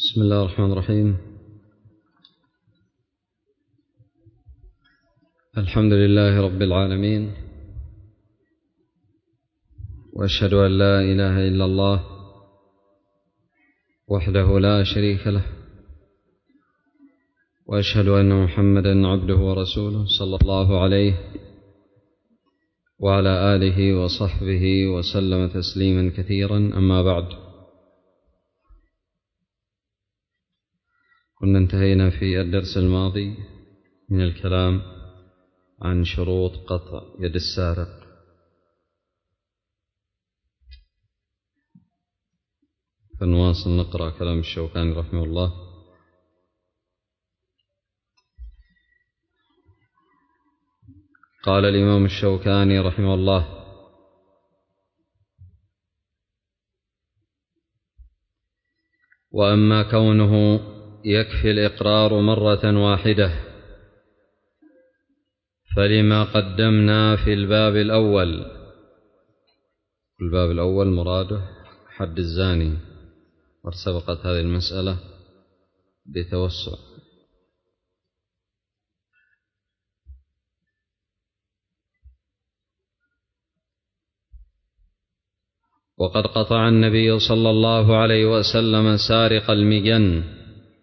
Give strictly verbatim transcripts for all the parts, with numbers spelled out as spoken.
بسم الله الرحمن الرحيم. الحمد لله رب العالمين، وأشهد أن لا إله إلا الله وحده لا شريك له، وأشهد أن محمدا عبده ورسوله صلى الله عليه وعلى آله وصحبه وسلم تسليما كثيرا. أما بعد، كنا انتهينا في الدرس الماضي من الكلام عن شروط قطع يد السارق. فنواصل نقرأ كلام الشوكاني رحمه الله. قال الإمام الشوكاني رحمه الله: وأما كونه يكفي الإقرار مرة واحدة فلما قدمنا في الباب الأول. الباب الأول مراده حد الزاني، وسبقت هذه المسألة بتوسع. وقد قطع النبي صلى الله عليه وسلم سارق المجن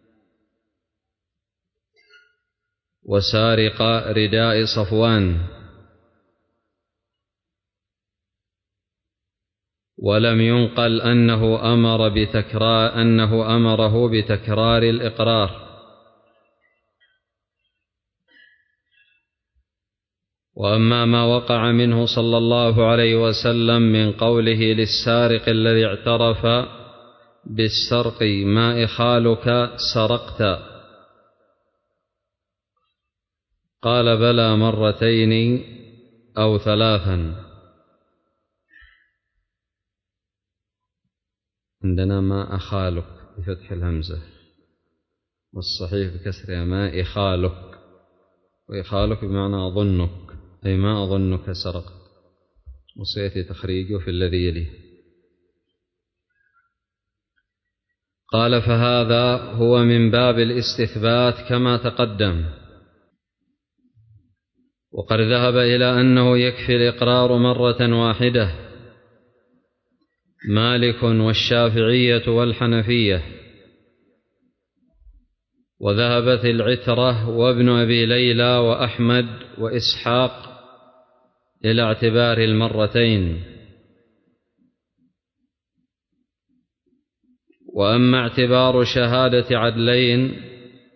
وسارق رداء صفوان، ولم ينقل أنه أمر بتكرار أنه أمره بتكرار الإقرار. وأما ما وقع منه صلى الله عليه وسلم من قوله للسارق الذي اعترف بالسرق: ما إخالك سرقت؟ قال: بلى مرتين أو ثلاثا. عندنا ما أخالك بفتح الهمزة، والصحيح بكسرها ما إخالك، وإخالك بمعنى أظنك، أي ما أظنك سرقت، وسيأتي تخريجه في الذي يليه. قال: فهذا هو من باب الاستثبات كما تقدم. وقد ذهب إلى أنه يكفي الإقرار مرة واحدة مالك والشافعية والحنفية، وذهبت العترة وابن أبي ليلى وأحمد وإسحاق إلى اعتبار المرتين. وأما اعتبار شهادة عدلين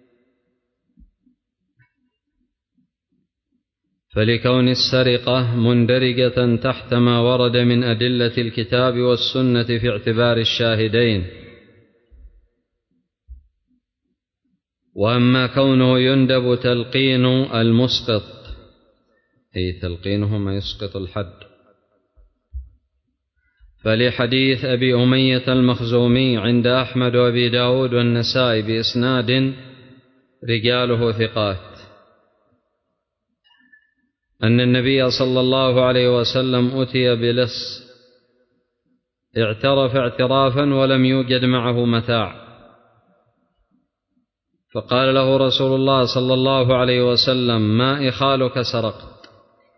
فلكون السرقة مندرجة تحت ما ورد من أدلة الكتاب والسنة في اعتبار الشاهدين. وأما كونه يندب تلقين المسقط، أي تلقينه ما يسقط الحد، فلحديث أبي أمية المخزومي عند أحمد وأبي داود والنسائي بإسناد رجاله ثقات أن النبي صلى الله عليه وسلم أتي بلص اعترف اعترافا ولم يوجد معه متاع، فقال له رسول الله صلى الله عليه وسلم: ما إخالك سرقت؟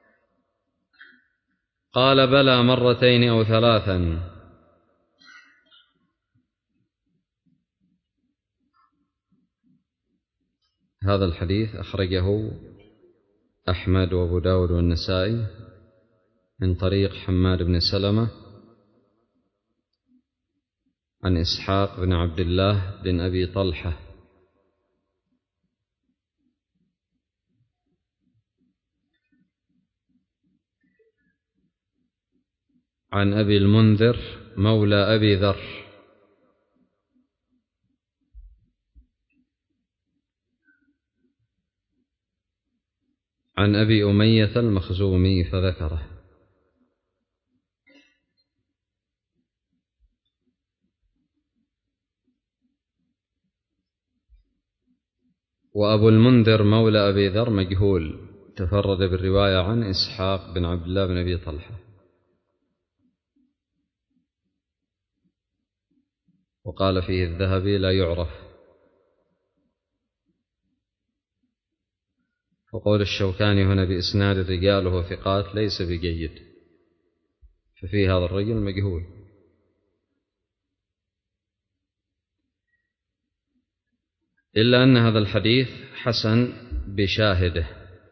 قال: بلى مرتين أو ثلاثا. هذا الحديث أخرجه أحمد وأبو داود والنسائي من طريق حماد بن سلمة عن إسحاق بن عبد الله بن أبي طلحة عن أبي المنذر مولى أبي ذر عن أبي أمية المخزومي فذكره. وأبو المنذر مولى أبي ذر مجهول، تفرد بالرواية عن إسحاق بن عبد الله بن أبي طلحة. وقال فيه الذهبي لا يعرف. وقول الشوكاني هنا بإسناد رجاله ثقات ليس بجيد، ففي هذا الرجل مجهول. إلا أن هذا الحديث حسن بشاهده،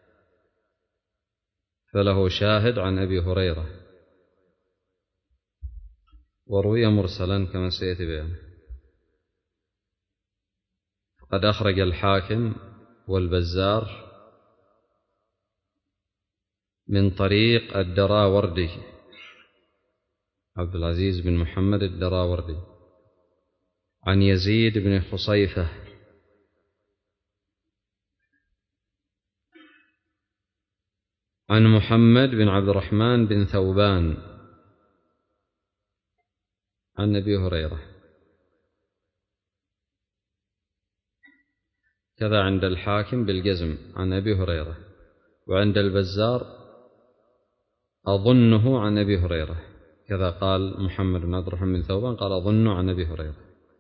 فله شاهد عن أبي هريرة، وروي مرسلا كما سيأتي بيانه. قد أخرج الحاكم والبزار من طريق الدراوردي، عبد العزيز بن محمد الدراوردي، عن يزيد بن خصيفة عن محمد بن عبد الرحمن بن ثوبان عن أبي هريرة. كذا عند الحاكم بالجزم عن أبي هريرة، وعند البزار أظنه عن أبي هريرة، كذا قال محمد بن عبد الرحمن بن ثوبان قال أظنه عن أبي هريرة.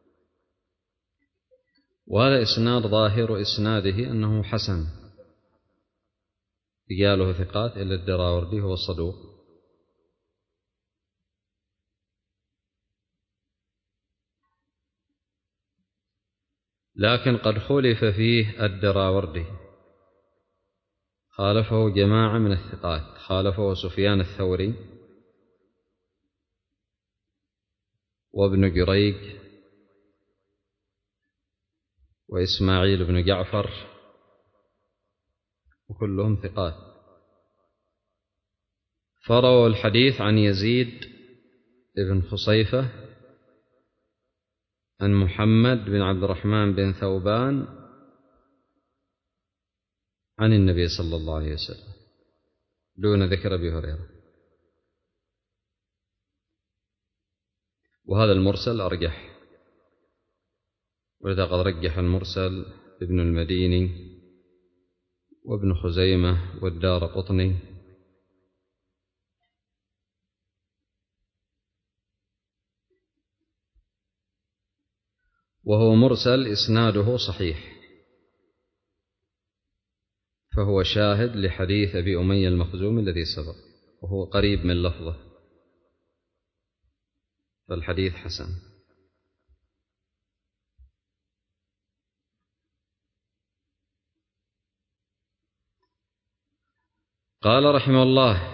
وهذا إسناد ظاهر إسناده أنه حسن، رجاله ثقات إلا الدراوردي هو صدوق. لكن قد خولف فيه الدراوردي، خالفه جماعة من الثقات، خالفه سفيان الثوري وابن جريج وإسماعيل بن جعفر، وكلهم ثقات. فرووا الحديث عن يزيد بن خصيفة عن محمد بن عبد الرحمن بن ثوبان عن النبي صلى الله عليه وسلم دون ذكر أبي هريرة. وهذا المرسل أرجح، ولذا قد رجح المرسل ابن المديني وابن خزيمة والدار قطني. وهو مرسل إسناده صحيح، فهو شاهد لحديث أبي أمية المخزومي الذي سبق، وهو قريب من لفظه، فالحديث حسن. قال رحمه الله: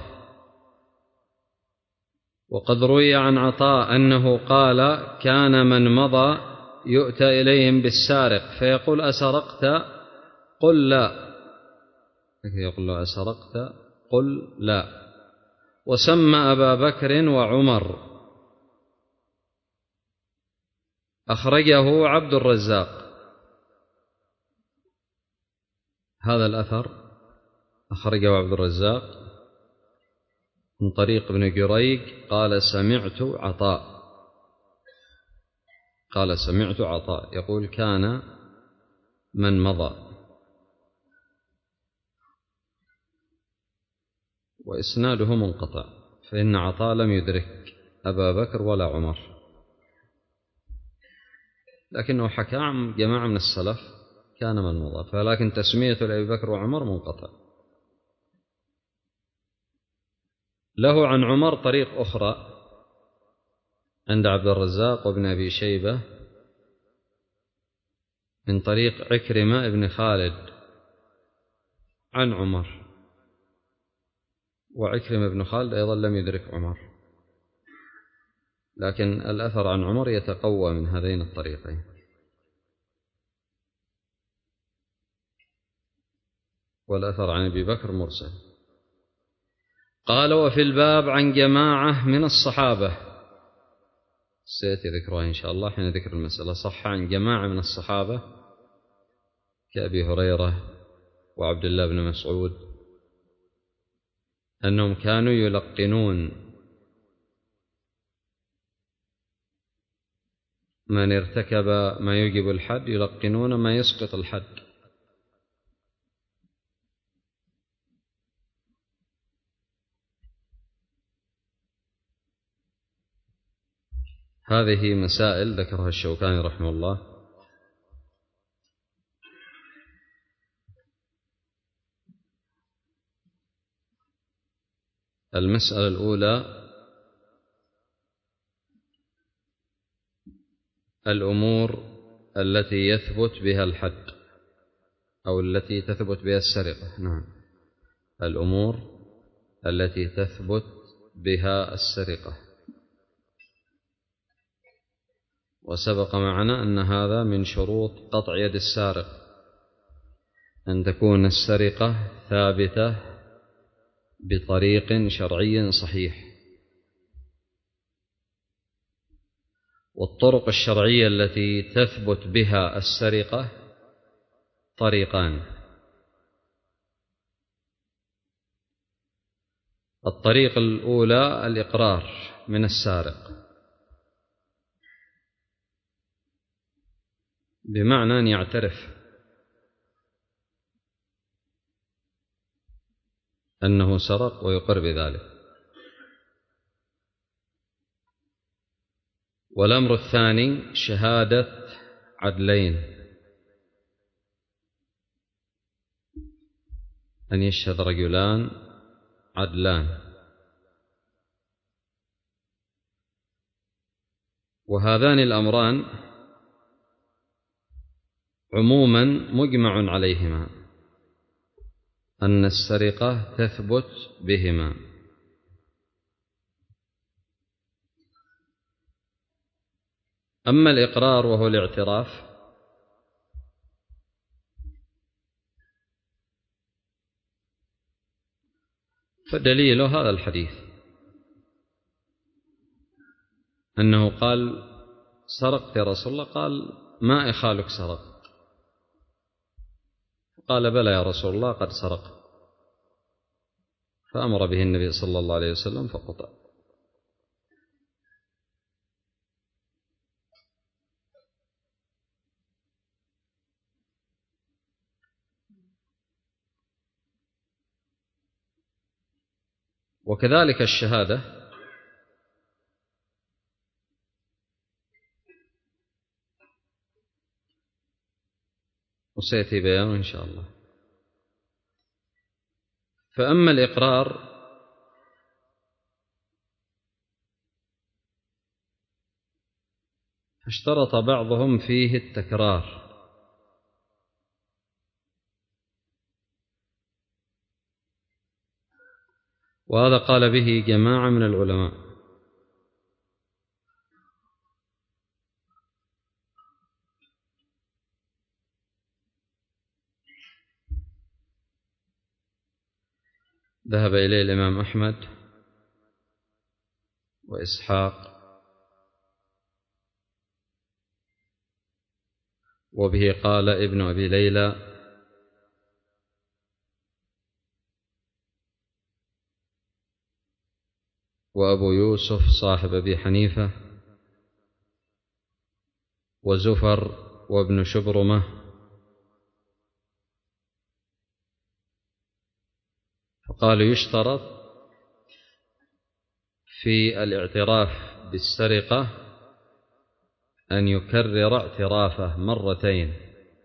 وقد روي عن عطاء أنه قال: كان من مضى يؤتى إليهم بالسارق فيقول: أسرقت؟ قل لا. يقول له: أسرقت؟ قل لا. وسمى أبا بكر وعمر. أخرجه عبد الرزاق. هذا الأثر أخرجه عبد الرزاق من طريق ابن جريج قال: سمعت عطاء قال سمعت عطاء يقول: كان من مضى. وإسناده منقطع، فإن عطاء لم يدرك أبا بكر ولا عمر، لكنه حكى عن جماعة من السلف كان من مضى، فلكن تسمية لأبي بكر وعمر منقطع. له عن عمر طريق أخرى عند عبد الرزاق وابن أبي شيبة من طريق عكرمة ابن خالد عن عمر، وعكرمة ابن خالد أيضا لم يدرك عمر، لكن الأثر عن عمر يتقوى من هذين الطريقين. والأثر عن أبي بكر مرسل. قال: وفي الباب عن جماعة من الصحابة، سيأتي ذكرها إن شاء الله حين ذكر المسألة. صح عن جماعة من الصحابة كأبي هريرة وعبد الله بن مسعود أنهم كانوا يلقنون من ارتكب ما يوجب الحد، يلقنون ما يسقط الحد. هذه مسائل ذكرها الشوكاني رحمه الله. المسألة الأولى: الأمور التي يثبت بها الحد أو التي تثبت بها السرقة. نعم، الأمور التي تثبت بها السرقة. وسبق معنا أن هذا من شروط قطع يد السارق، أن تكون السرقة ثابتة بطريق شرعي صحيح. والطرق الشرعية التي تثبت بها السرقة طريقان: الطريق الأولى الإقرار من السارق، بمعنى أن يعترف أنه سرق ويقر بذلك. والأمر الثاني شهادة عدلين، أن يشهد رجلان عدلان. وهذان الأمران عموما مجمع عليهما، أن السرقة تثبت بهما. أما الإقرار وهو الاعتراف فدليله هذا الحديث، أنه قال: سرقت يا رسول الله؟ قال: ما إخالك سرق؟ قال: بلى يا رسول الله قد سرق. فأمر به النبي صلى الله عليه وسلم فقطع. وكذلك الشهادة وسيأتي بيانه إن شاء الله. فأما الإقرار فاشترط بعضهم فيه التكرار، وهذا قال به جماعة من العلماء. ذهب إليه الإمام أحمد وإسحاق، وبه قال ابن أبي ليلى وأبو يوسف صاحب أبي حنيفة وزفر وابن شبرمة. فقالوا يشترط في الاعتراف بالسرقة أن يكرر اعترافه مرتين.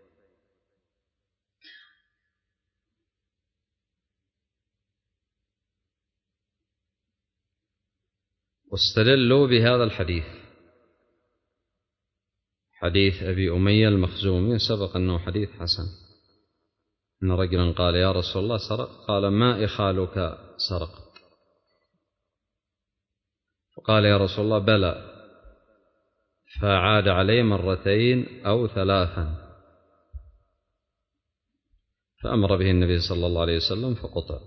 واستدلوا بهذا الحديث، حديث أبي أمية المخزومي، سبق أنه حديث حسن، أن رجلا قال: يا رسول الله سرق؟ قال: ما إخالك سرق؟ فقال: يا رسول الله بلى. فعاد عليه مرتين أو ثلاثا، فأمر به النبي صلى الله عليه وسلم فقطع.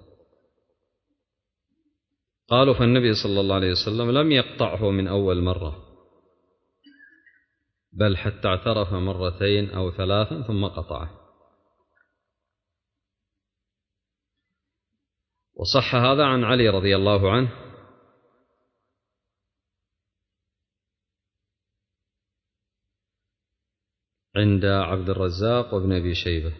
قالوا: فالنبي صلى الله عليه وسلم لم يقطعه من أول مرة، بل حتى اعترف مرتين أو ثلاثا ثم قطعه. وصح هذا عن علي رضي الله عنه عند عبد الرزاق وابن أبي شيبة،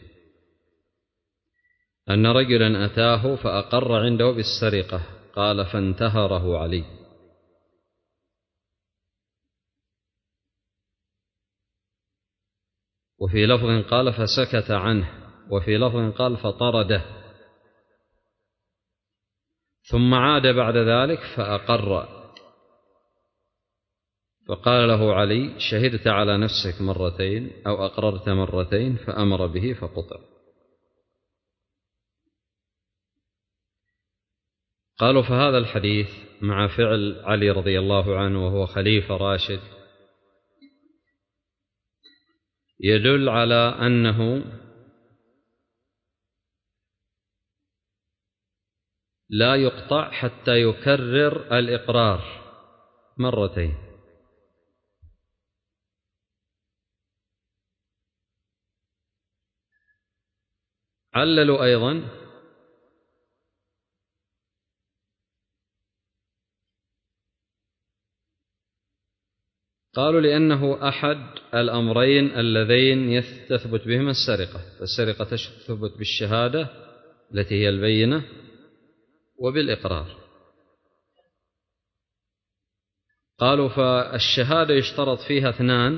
أن رجلا أتاه فأقر عنده بالسرقة، قال: فانتهره علي. وفي لفظ قال فسكت عنه، وفي لفظ قال فطرده، ثم عاد بعد ذلك فأقر، فقال له علي شهدت على نفسك مرتين أو أقررت مرتين، فأمر به فقطع. قالوا فهذا الحديث مع فعل علي رضي الله عنه وهو خليفة راشد يدل على أنه لا يقطع حتى يكرر الإقرار مرتين. عللوا أيضا قالوا لأنه أحد الأمرين اللذين تثبت بهما السرقة، فالسرقة تثبت بالشهادة التي هي البينة وبالإقرار. قالوا فالشهادة يشترط فيها اثنان،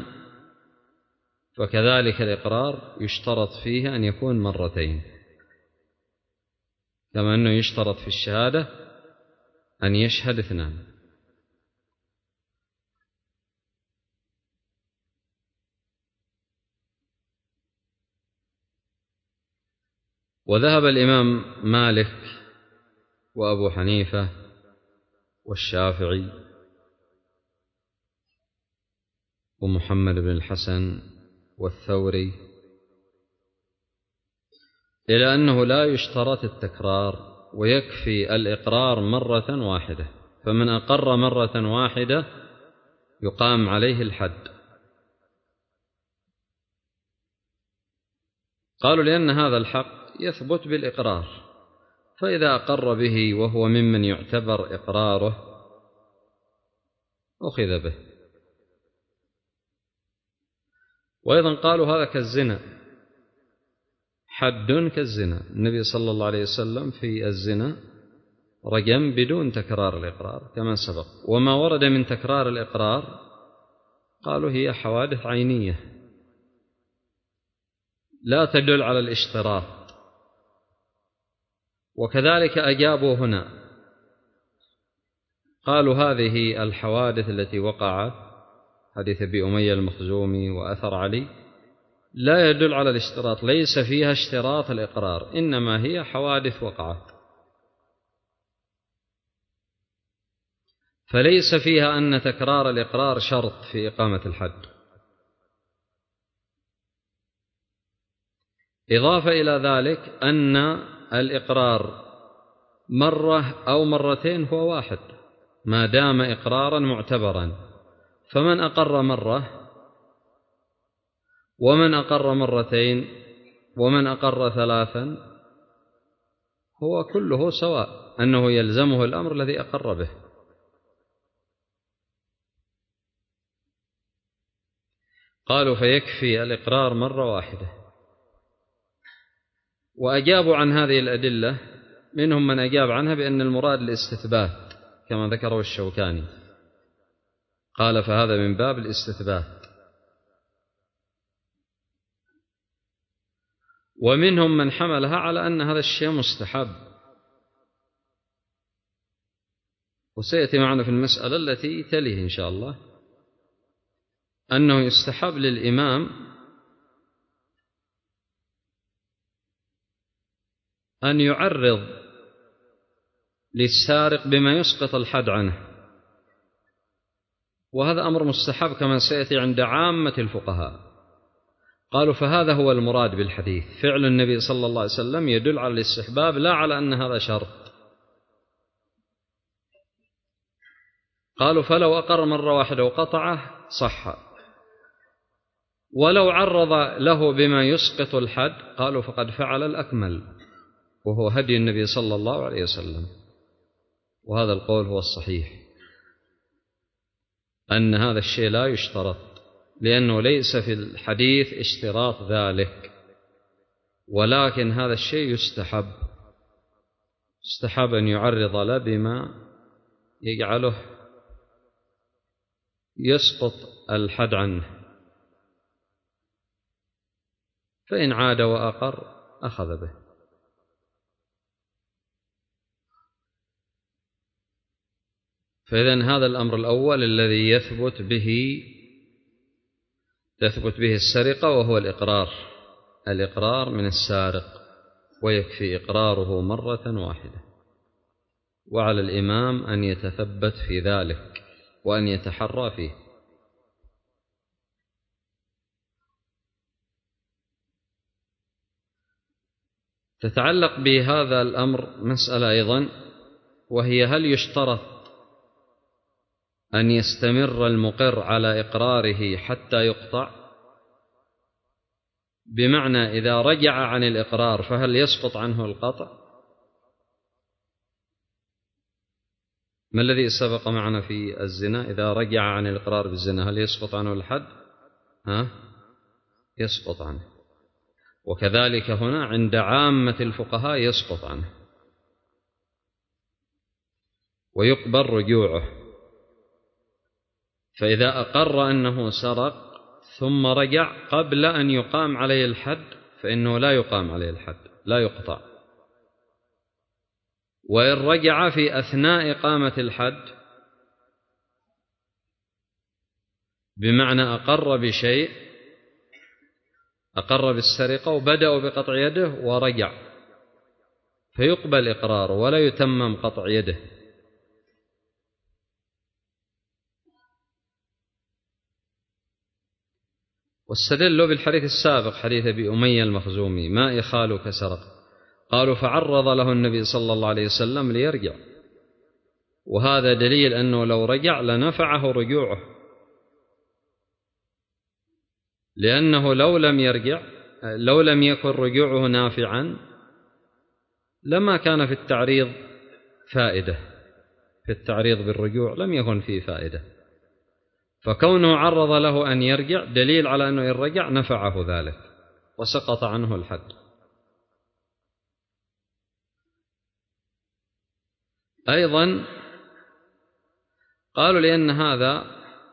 فكذلك الإقرار يشترط فيه أن يكون مرتين، كما أنه يشترط في الشهادة أن يشهد اثنان. وذهب الإمام مالك وأبو حنيفة والشافعي ومحمد بن الحسن والثوري إلى أنه لا يشترط التكرار ويكفي الإقرار مرة واحدة، فمن أقر مرة واحدة يقام عليه الحد. قالوا لأن هذا الحق يثبت بالإقرار، فإذا أقر به وهو ممن يعتبر إقراره أخذ به. وأيضا قالوا هذا كالزنا، حد كالزنا، النبي صلى الله عليه وسلم في الزنا رجم بدون تكرار الإقرار كما سبق. وما ورد من تكرار الإقرار قالوا هي حوادث عينية لا تدل على الاشتراط. وكذلك أجابوا هنا، قالوا هذه الحوادث التي وقعت، حديث أبي أمية المخزومي وأثر علي، لا يدل على الاشتراط، ليس فيها اشتراط الإقرار، إنما هي حوادث وقعت، فليس فيها أن تكرار الإقرار شرط في إقامة الحد. إضافة إلى ذلك أن الإقرار مرة أو مرتين هو واحد ما دام إقرارا معتبرا، فمن أقر مرة ومن أقر مرتين ومن أقر ثلاثا هو كله سواء، أنه يلزمه الأمر الذي أقر به. قالوا فيكفي الإقرار مرة واحدة. وأجابوا عن هذه الأدلة، منهم من أجاب عنها بأن المراد الاستثبات كما ذكره الشوكاني، قال فهذا من باب الاستثبات. ومنهم من حملها على أن هذا الشيء مستحب، وسيأتي معنا في المسألة التي تليه إن شاء الله أنه يستحب للإمام أن يعرض للسارق بما يسقط الحد عنه، وهذا أمر مستحب كما سيأتي عند عامة الفقهاء. قالوا فهذا هو المراد بالحديث، فعل النبي صلى الله عليه وسلم يدل على الاستحباب لا على أن هذا شرط. قالوا فلو أقر مرة واحدة وقطعه صح، ولو عرض له بما يسقط الحد قالوا فقد فعل الأكمل، وهو هدي النبي صلى الله عليه وسلم. وهذا القول هو الصحيح، أن هذا الشيء لا يشترط، لأنه ليس في الحديث اشتراط ذلك، ولكن هذا الشيء يستحب، يستحب أن يعرض له بما يجعله يسقط الحد عنه. فإن عاد وأقر أخذ به. فإذن هذا الأمر الأول الذي يثبت به تثبت به السرقة، وهو الإقرار الإقرار من السارق، ويكفي إقراره مرة واحدة، وعلى الإمام أن يتثبت في ذلك وأن يتحرى فيه. تتعلق بهذا الأمر مسألة أيضا، وهي هل يشترط أن يستمر المقر على إقراره حتى يقطع؟ بمعنى إذا رجع عن الإقرار فهل يسقط عنه القطع؟ ما الذي سبق معنا في الزنا؟ إذا رجع عن الإقرار بالزنا هل يسقط عنه الحد؟ ها؟ يسقط عنه. وكذلك هنا عند عامة الفقهاء يسقط عنه ويقبل رجوعه. فإذا أقر أنه سرق ثم رجع قبل أن يقام عليه الحد فإنه لا يقام عليه الحد، لا يقطع. وإن رجع في أثناء إقامة الحد، بمعنى أقر بشيء، أقر بالسرقة وبدأوا بقطع يده ورجع، فيقبل إقراره ولا يتمم قطع يده. واستدلوا بالحديث السابق حديث أبي أمية المخزومي: ما إخالك سرق؟ قالوا فعرض له النبي صلى الله عليه وسلم ليرجع، وهذا دليل أنه لو رجع لنفعه رجوعه، لأنه لو لم يرجع لو لم يكن رجوعه نافعا لما كان في التعريض فائدة، في التعريض بالرجوع لم يكن فيه فائدة، فكونه عرض له أن يرجع دليل على أنه إن رجع نفعه ذلك وسقط عنه الحد. أيضا قالوا لأن هذا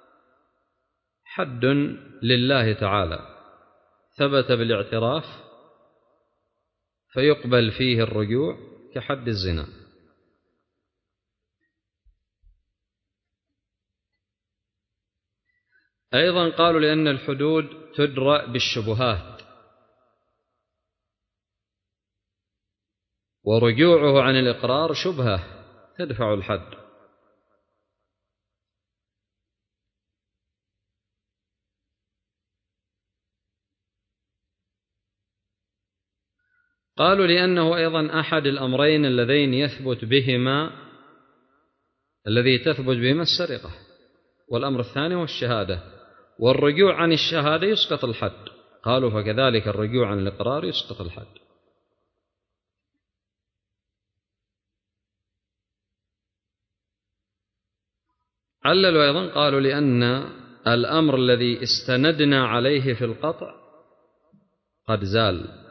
حد لله تعالى ثبت بالاعتراف فيقبل فيه الرجوع كحد الزنا. أيضا قالوا لأن الحدود تدرأ بالشبهات، ورجوعه عن الإقرار شبهة تدفع الحد. قالوا لأنه أيضا أحد الأمرين اللذين يثبت بهما الذي تثبت بهما السرقة، والأمر الثاني هو الشهادة، والرجوع عن الشهادة يسقط الحد. قالوا فكذلك الرجوع عن الإقرار يسقط الحد. عللوا أيضا قالوا لأن الأمر الذي استندنا عليه في القطع قد زال،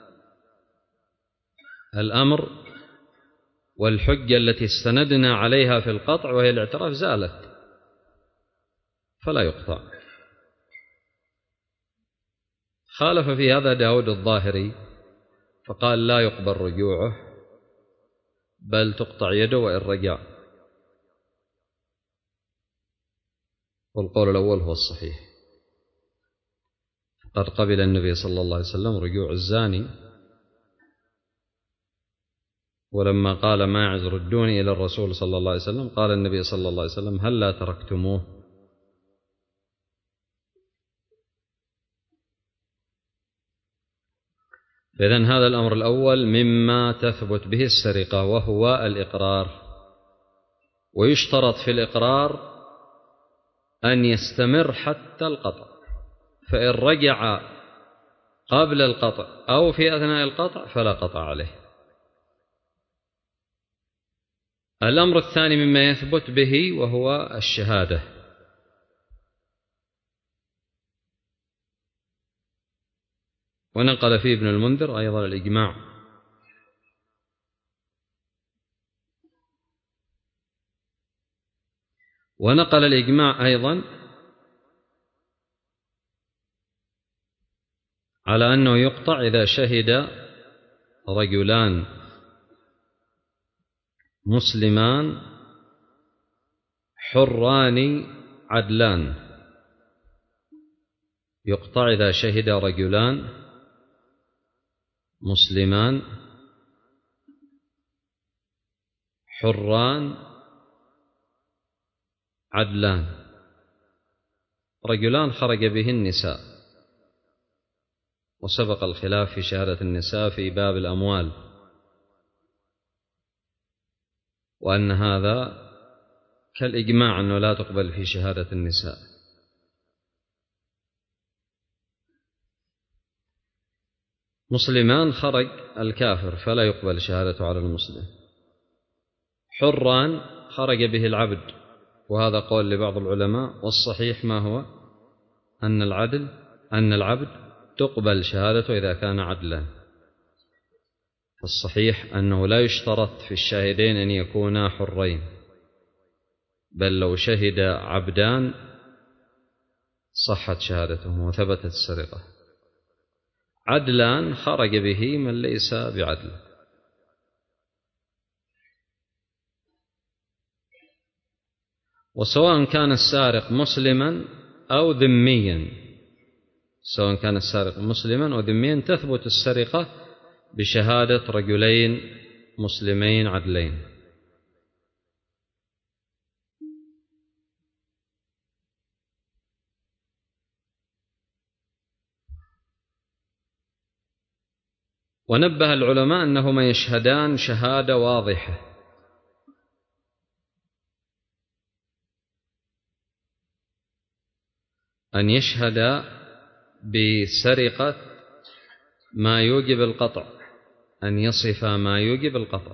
الأمر والحجة التي استندنا عليها في القطع وهي الاعتراف زالت، فلا يقطع. خالف في هذا داود الظاهري فقال لا يقبل رجوعه بل تقطع يده وإن رجع، والقول الأول هو الصحيح. قد قبل النبي صلى الله عليه وسلم رجوع الزاني، ولما قال ماعز ردوني إلى الرسول صلى الله عليه وسلم قال النبي صلى الله عليه وسلم هل لا تركتموه؟ فإذن هذا الأمر الأول مما تثبت به السرقة وهو الإقرار، ويشترط في الإقرار أن يستمر حتى القطع، فإن رجع قبل القطع أو في أثناء القطع فلا قطع عليه. الأمر الثاني مما يثبت به وهو الشهادة، ونقل فيه ابن المنذر أيضا الإجماع. ونقل الإجماع أيضا على أنه يقطع إذا شهد رجلان مسلمان حران عدلان. يقطع إذا شهد رجلان مسلمان حران عدلان. رجلان خرج به النساء، وسبق الخلاف في شهادة النساء في باب الأموال، وأن هذا كالإجماع أنه لا تقبل في شهادة النساء. مسلمان خرج الكافر فلا يقبل شهادته على المسلم. حران خرج به العبد، وهذا قول لبعض العلماء، والصحيح ما هو أن العدل أن العبد تقبل شهادته إذا كان عدلا. فالصحيح أنه لا يشترط في الشاهدين أن يكونا حرين، بل لو شهد عبدان صحت شهادتهم وثبتت السرقة. عدلان خرج به من ليس بعدل. وسواء كان السارق مسلما أو ذميا سواء كان السارق مسلما أو ذميا تثبت السرقة بشهادة رجلين مسلمين عدلين. ونبه العلماء أنهما يشهدان شهادة واضحة، أن يشهد بسرقة ما يوجب القطع، أن يصف ما يوجب القطع.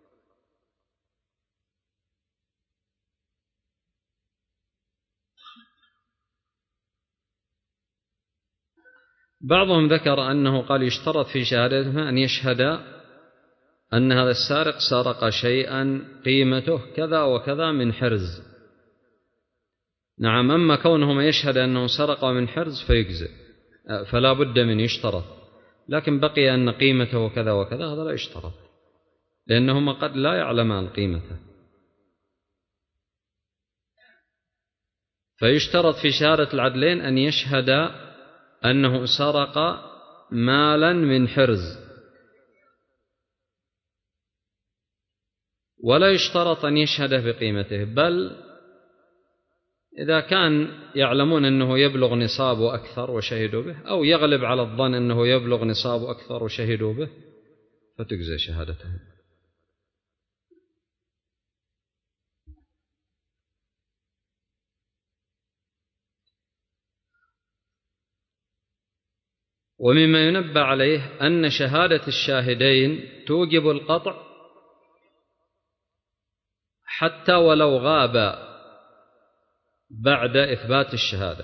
بعضهم ذكر أنه قال يشترط في شهادتهما أن يشهد أن هذا السارق سرق شيئا قيمته كذا وكذا من حرز. نعم، أما كونهما يشهد أنه سرق من حرز فيجزئ، فلا بد من يشترط. لكن بقي أن قيمته كذا وكذا هذا لا يشترط، لأنهما قد لا يعلمان قيمته. فيشترط في شهادة العدلين أن يشهد أنه سرق مالا من حرز، ولا يشترط أن يشهد بقيمته، بل إذا كان يعلمون أنه يبلغ نصاب أكثر وشهدوا به، أو يغلب على الظن أنه يبلغ نصاب أكثر وشهدوا به، فتجزى شهادتهم. ومما ينبه عليه أن شهادة الشاهدين توجب القطع حتى ولو غاب بعد إثبات الشهادة.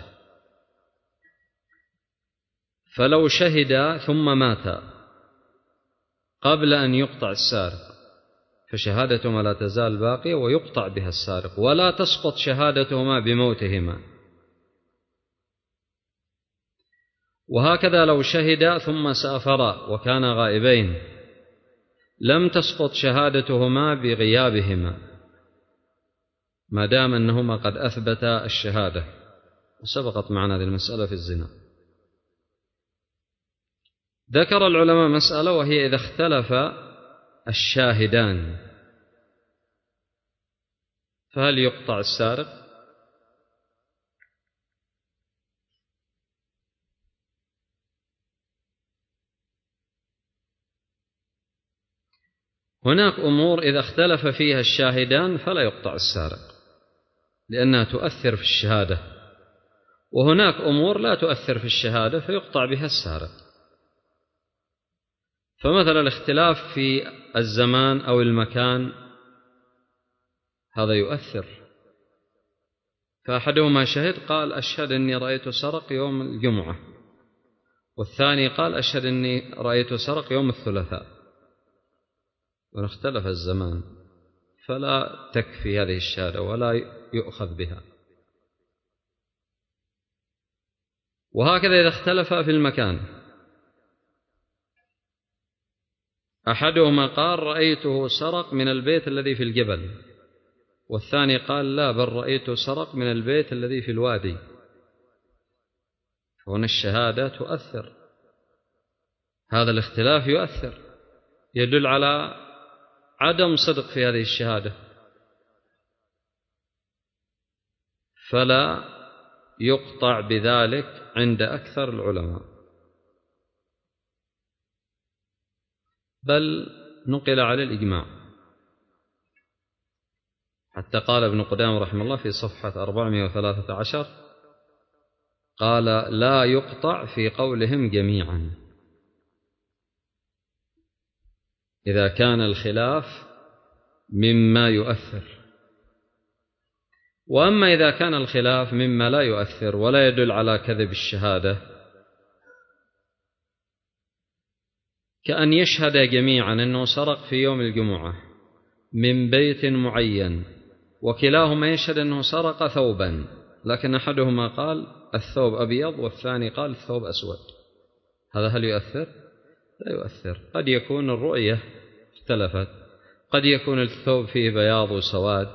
فلو شهد ثم مات قبل أن يقطع السارق فشهادتهما لا تزال باقية ويقطع بها السارق، ولا تسقط شهادتهما بموتهما. وهكذا لو شهد ثم سافرا وكانا غائبين لم تسقط شهادتهما بغيابهما، ما دام أنهما قد أثبتا الشهادة. وسبقت معنا هذه المسألة في الزنا. ذكر العلماء مسألة، وهي إذا اختلف الشاهدان فهل يقطع السارق؟ هناك أمور إذا اختلف فيها الشاهدان فلا يقطع السارق لأنها تؤثر في الشهادة، وهناك أمور لا تؤثر في الشهادة فيقطع بها السارق. فمثلا الاختلاف في الزمان أو المكان هذا يؤثر. فأحدهما شهد قال أشهد أني رأيت سرق يوم الجمعة، والثاني قال أشهد أني رأيت سرق يوم الثلاثاء، واختلف الزمان، فلا تكفي هذه الشهادة ولا يؤخذ بها. وهكذا إذا اختلف في المكان، أحدهما قال رأيته سرق من البيت الذي في الجبل، والثاني قال لا بل رأيته سرق من البيت الذي في الوادي. هنا الشهادة تؤثر، هذا الاختلاف يؤثر، يدل على عدم صدق في هذه الشهادة، فلا يقطع بذلك عند أكثر العلماء، بل نقل على الإجماع، حتى قال ابن قدامة رحمه الله في صفحة أربعمائة وثلاثة عشر قال لا يقطع في قولهم جميعا إذا كان الخلاف مما يؤثر، وأما إذا كان الخلاف مما لا يؤثر ولا يدل على كذب الشهادة، كأن يشهد جميعا أنه سرق في يوم الجمعة من بيت معين، وكلاهما يشهد أنه سرق ثوبا، لكن أحدهما قال الثوب أبيض والثاني قال الثوب أسود، هذا هل يؤثر؟ لا يؤثر. قد يكون الرؤية اختلفت، قد يكون الثوب فيه بياض وسواد،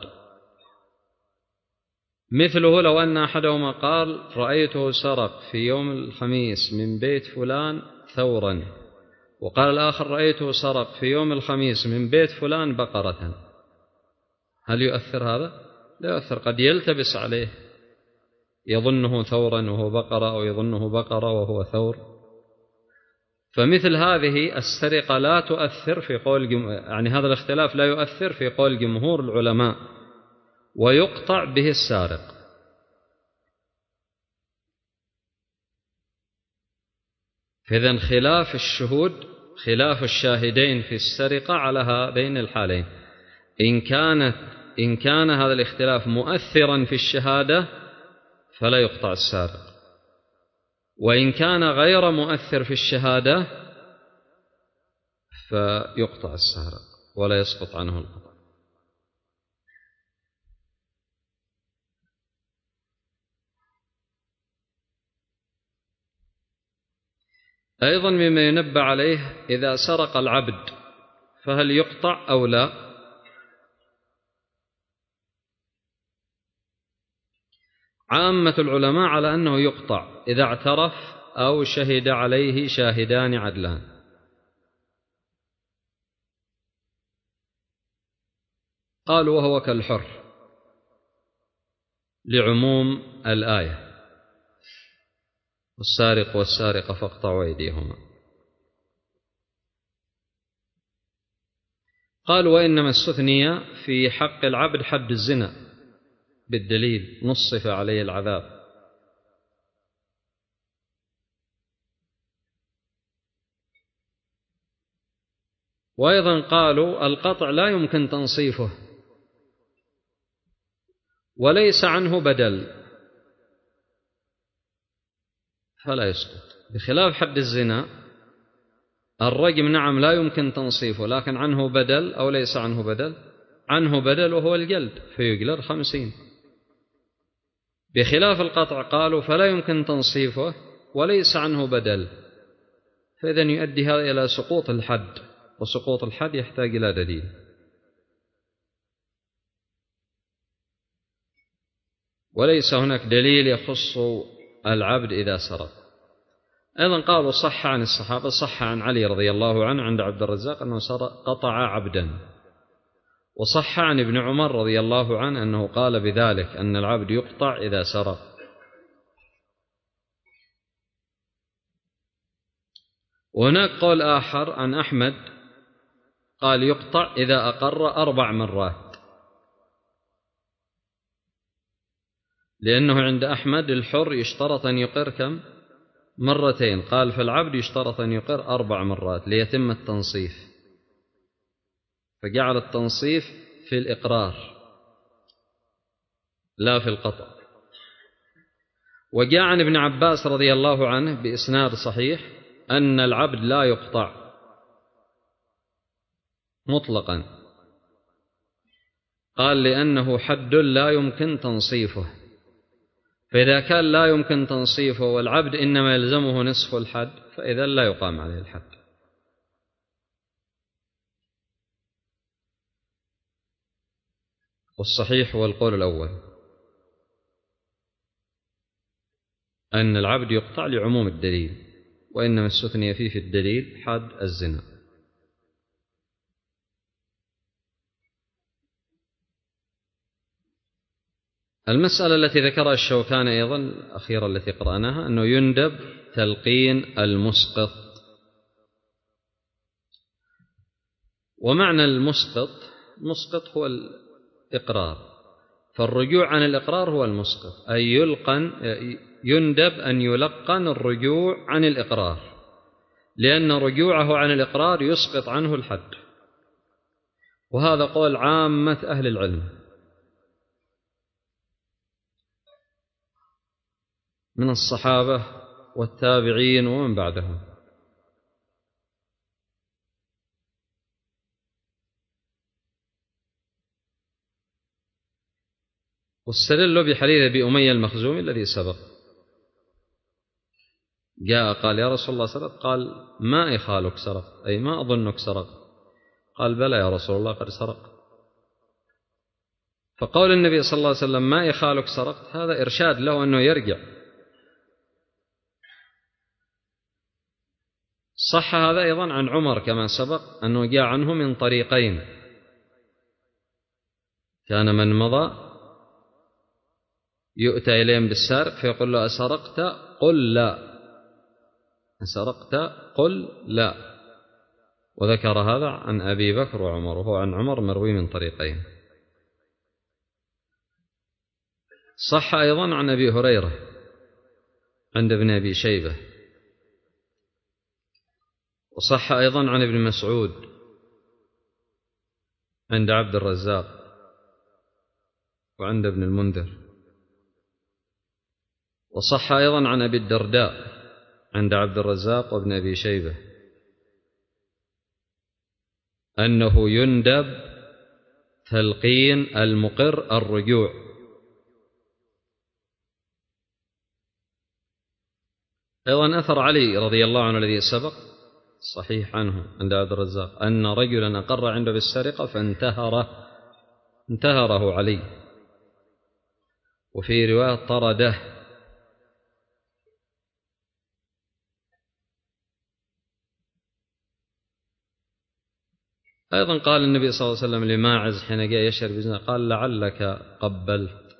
مثله لو أن أحدهما قال رأيته سرق في يوم الخميس من بيت فلان ثورا، وقال الآخر رأيته سرق في يوم الخميس من بيت فلان بقرة، هل يؤثر هذا؟ لا يؤثر. قد يلتبس عليه، يظنه ثورا وهو بقرة، أو يظنه بقرة وهو ثور. فمثل هذه السرقة لا تؤثر في قول جم... يعني هذا الاختلاف لا يؤثر في قول جمهور العلماء، ويقطع به السارق. فإذن خلاف الشهود، خلاف الشاهدين في السرقة على هذين الحالين، إن كانت إن كان هذا الاختلاف مؤثرا في الشهادة فلا يقطع السارق، وإن كان غير مؤثر في الشهادة فيقطع السارق ولا يسقط عنه القطع. أيضا مما ينبه عليه إذا سرق العبد فهل يقطع أو لا؟ عامة العلماء على أنه يقطع إذا اعترف أو شهد عليه شاهدان عدلان. قالوا وهو كالحر لعموم الآية والسارق والسارقة فاقطعوا أيديهما. قالوا وإنما استثني في حق العبد حد الزنا بالدليل نصف عليه العذاب. وأيضا قالوا القطع لا يمكن تنصيفه وليس عنه بدل فلا يسقط، بخلاف حد الزنا الرجم نعم لا يمكن تنصيفه لكن عنه بدل أو ليس عنه بدل، عنه بدل وهو الجلد فيجلد خمسين. بخلاف القطع قالوا فلا يمكن تنصيفه وليس عنه بدل، فإذن يؤدي هذا إلى سقوط الحد، وسقوط الحد يحتاج إلى دليل. وليس هناك دليل يخص العبد إذا سرق. أيضا قالوا صح عن الصحابة، صح عن علي رضي الله عنه عند عبد الرزاق أنه قطع عبدا، وصح عن ابن عمر رضي الله عنه أنه قال بذلك أن العبد يقطع إذا سرق. وهناك قول آخر عن أحمد قال يقطع إذا أقر أربع مرات، لأنه عند أحمد الحر يشترط أن يقر كم؟ مرتين، قال فالعبد يشترط أن يقر أربع مرات ليتم التنصيف، فجعل التنصيف في الإقرار لا في القطع. وجاء عن ابن عباس رضي الله عنه بإسناد صحيح أن العبد لا يقطع مطلقا، قال لأنه حد لا يمكن تنصيفه، فإذا كان لا يمكن تنصيفه والعبد إنما يلزمه نصف الحد فإذا لا يقام عليه الحد. والصحيح هو القول الأول، أن العبد يقطع لعموم الدليل، وإنما استثني فيه في الدليل حد الزنا. المسألة التي ذكرها الشوكاني أيضا الأخيرة التي قرأناها أنه يندب تلقين المسقط. ومعنى المسقط، مسقط هو الإقرار، فالرجوع عن الإقرار هو المسقط، أي يلقن يندب أن يلقن الرجوع عن الإقرار، لأن رجوعه عن الإقرار يسقط عنه الحد، وهذا قول عامة أهل العلم من الصحابة والتابعين ومن بعدهم. واستدلوا بحديث أبي أمية المخزومي الذي سبق، جاء قال يا رسول الله سرق، قال ما إخالك سرق، أي ما أظنك سرق، قال بلى يا رسول الله قد سرق. فقول النبي صلى الله عليه وسلم ما إخالك سرقت هذا إرشاد له أنه يرجع. صح هذا أيضا عن عمر كما سبق أنه جاء عنه من طريقين، كان من مضى يؤتى إليهم بالسارق فيقول له أسرقت؟ قل لا. أسرقت؟ قل لا. وذكر هذا عن أبي بكر وعمر، وهو عن عمر مروي من طريقين. صح أيضا عن أبي هريرة عند ابن أبي شيبة، وصح أيضا عن ابن مسعود عند عبد الرزاق وعند ابن المنذر، وصح أيضا عن أبي الدرداء عند عبد الرزاق وابن أبي شيبة أنه يندب تلقين المقر الرجوع. أيضا أثر علي رضي الله عنه الذي سبق صحيح عنه عند عبد الرزاق أن رجلا أقر عنده بالسرقة فانتهره انتهره علي، وفي رواية طرده. أيضا قال النبي صلى الله عليه وسلم لماعز حين جاء يشهر بزنا، قال لعلك قبلت،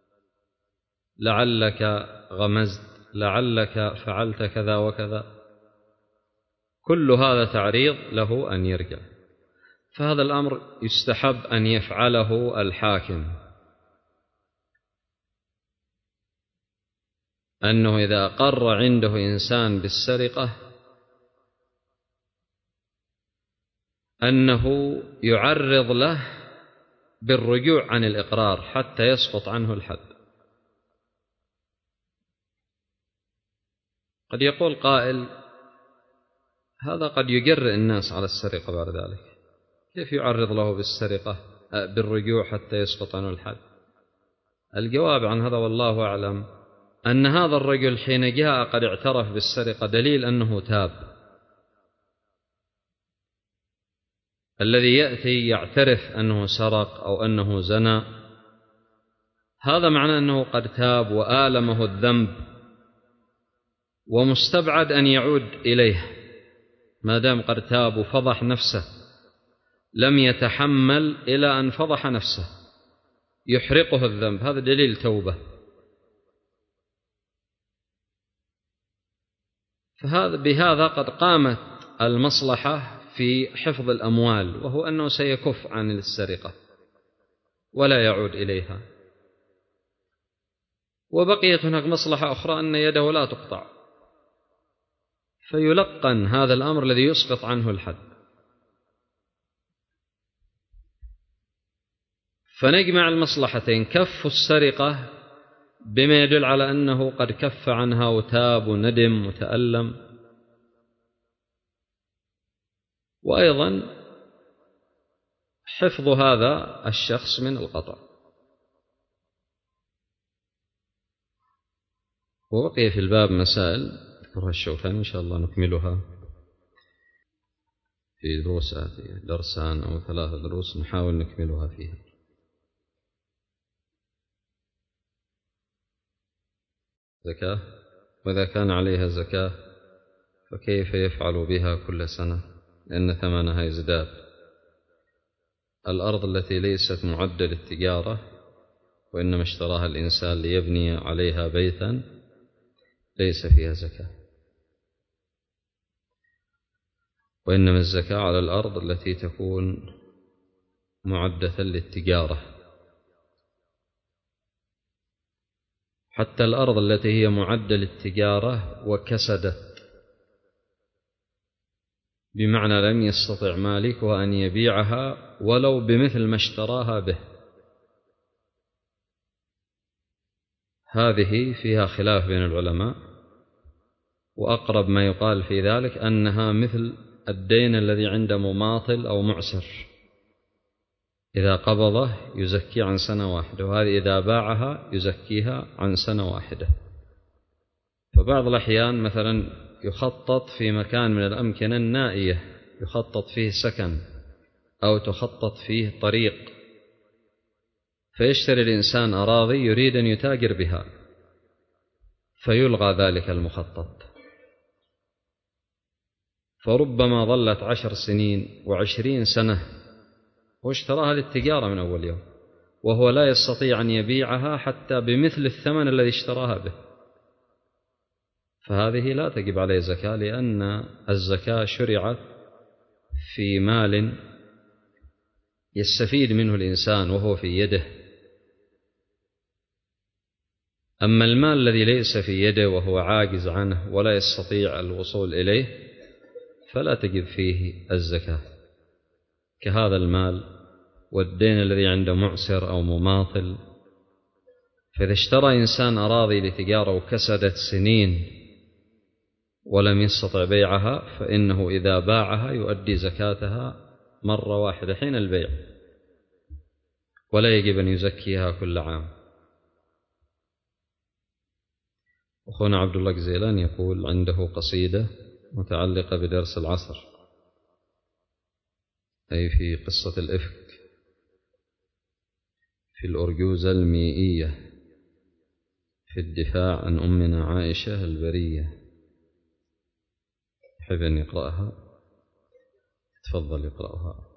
لعلك غمزت، لعلك فعلت كذا وكذا، كل هذا تعريض له أن يرجع. فهذا الأمر يستحب أن يفعله الحاكم، أنه إذا أقر عنده إنسان بالسرقة أنه يعرض له بالرجوع عن الإقرار حتى يسقط عنه الحد. قد يقول قائل هذا قد يجرئ الناس على السرقة بعد ذلك، كيف يعرض له بالسرقة بالرجوع حتى يسقط عنه الحد؟ الجواب عن هذا والله أعلم أن هذا الرجل حين جاء قد اعترف بالسرقة دليل أنه تاب. الذي يأتي يعترف أنه سرق أو أنه زنى هذا معناه أنه قد تاب وآلمه الذنب، ومستبعد أن يعود إليه ما دام قد تاب وفضح نفسه، لم يتحمل إلى أن فضح نفسه يحرقه الذنب، هذا دليل توبة. فهذا بهذا قد قامت المصلحة في حفظ الأموال، وهو أنه سيكف عن السرقة ولا يعود إليها. وبقيت هناك مصلحة أخرى أن يده لا تقطع، فيلقن هذا الأمر الذي يسقط عنه الحد. فنجمع المصلحتين، كف السرقة بما يدل على أنه قد كف عنها وتاب وندم وتألم، وأيضا حفظ هذا الشخص من القطع. وبقي في الباب مسائل ذكرها الشوكاني إن شاء الله نكملها في دروس آتية، درسان أو ثلاثة دروس نحاول نكملها فيها. زكاة؟ وإذا كان عليها زكاة فكيف يفعل بها كل سنة؟ لأن ثمنها يزداد. الأرض التي ليست معدة للتجارة وإنما اشتراها الإنسان ليبني عليها بيتا ليس فيها زكاة، وإنما الزكاة على الأرض التي تكون معدة للتجارة. حتى الأرض التي هي معدة للتجارة وكسدت، بمعنى لم يستطع مالكها أن يبيعها ولو بمثل ما اشتراها به، هذه فيها خلاف بين العلماء، وأقرب ما يقال في ذلك أنها مثل الدين الذي عند مماطل أو معسر، إذا قبضه يزكي عن سنة واحدة، وهذه إذا باعها يزكيها عن سنة واحدة. فبعض الأحيان مثلا يخطط في مكان من الأمكنة النائية، يخطط فيه سكن أو تخطط فيه طريق، فيشتري الإنسان أراضي يريد أن يتاجر بها، فيلغى ذلك المخطط، فربما ظلت عشر سنين وعشرين سنة واشتراها للتجارة من أول يوم، وهو لا يستطيع أن يبيعها حتى بمثل الثمن الذي اشتراها به، فهذه لا تجب عليه زكاة، لأن الزكاة شرعت في مال يستفيد منه الإنسان وهو في يده. أما المال الذي ليس في يده وهو عاجز عنه ولا يستطيع الوصول إليه فلا تجب فيه الزكاة، كهذا المال والدين الذي عنده معسر أو مماطل. فإذا اشترى إنسان أراضي لتجارة وكسدت سنين ولم يستطع بيعها، فإنه إذا باعها يؤدي زكاتها مرة واحدة حين البيع، ولا يجب أن يزكيها كل عام. أخونا عبد الله جزيلان يقول عنده قصيدة متعلقة بدرس العصر، أي في قصة الإفك في الأرجوزة الميئية في الدفاع عن أمنا عائشة البرية. يحب أن يقرأها؟ تفضل يقرأها.